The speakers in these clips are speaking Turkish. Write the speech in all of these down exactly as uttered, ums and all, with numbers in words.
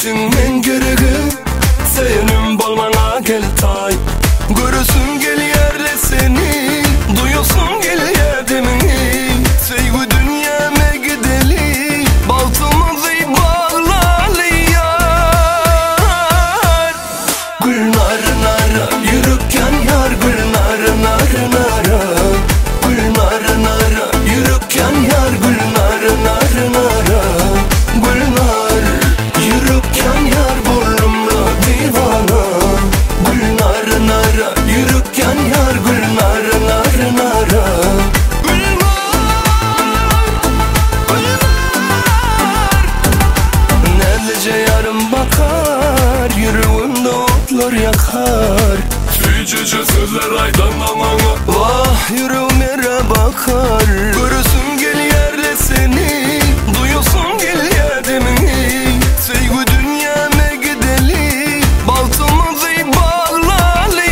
Bilsin men geregi senin bolmana gel tay. Görürsün gel yerle seni, duyuyorsun gel yerdemini. Sevgi dünyama gideli, baltımızı bağlalı yar. Gül nar nara, yürürken yar gül nar nar nara. Gül nar nara, yürürken yar gül nar nar nara. Gül nar, yürürken yar burnumla divana. Gül nar nara, yürürken yar gül nar nar nara. Gül nar, gül nar. Nerlece yarım bakar, yüreğimde otlar yakar. Süyücüce sözler aydınlamana, vah yüreğim yere bakar. Görürsün gel yerle seni, duyuyorsun gel yerdemini. Sevgi dünyama gideli, baltımızı bağlalı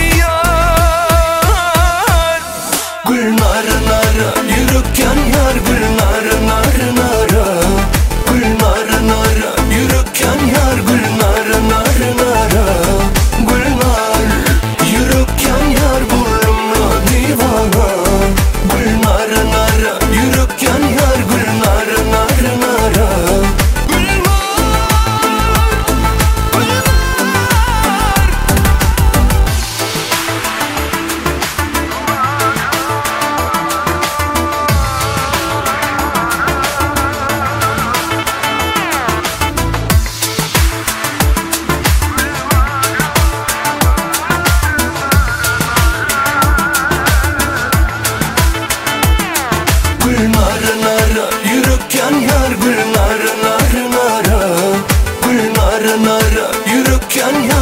yar. Gül nar nara, yürürken yar gül nar nar nara. Gül nar nara, yürürken yar gül nar nar nara. Gül nar, yürürken yar burnumla divana. Gül nar nara, yürürken yar gül nar nar nara. Gül nar, gül nar. Gül nar nara, yürürken yar gül nar nar nara. Gül nar nara, yürürken yar